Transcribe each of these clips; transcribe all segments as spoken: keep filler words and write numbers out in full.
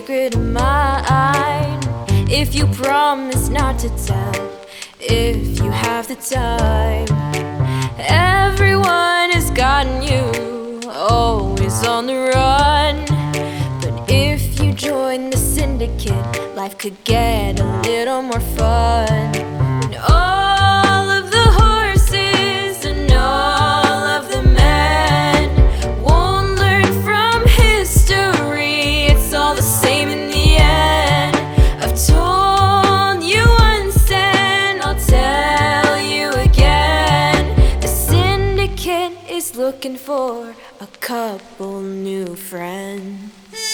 secret of mine. If you promise not to tell, if you have the time. Everyone has gotten you, always on the run. But if you join the syndicate, life could get a little more fun. And all of the horses and all of the men won't learn from history. It's all the same in the end. I've told you once and I'll tell you again. The syndicate is looking for a couple new friends.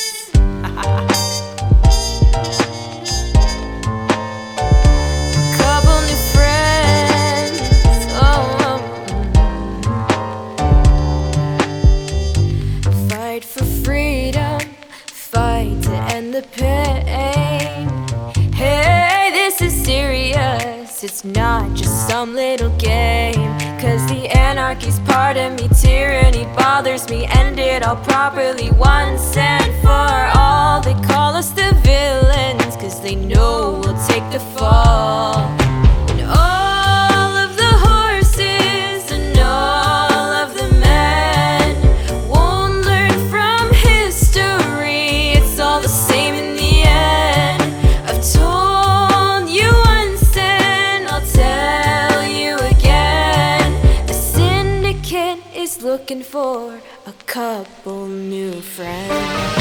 Couple new friends, oh. Fight for freedom, fight to end the pain. Hey, this is serious, it's not just some little game. Cause the anarchy's part of me, tyranny bothers me. End it all properly once and for all. They call us the villains, cause they know we'll take the fall. And all of the horses and all of the men won't learn from history. It's all the same in the end. I've told you once and I'll tell you again. The syndicate is looking for a couple new friends.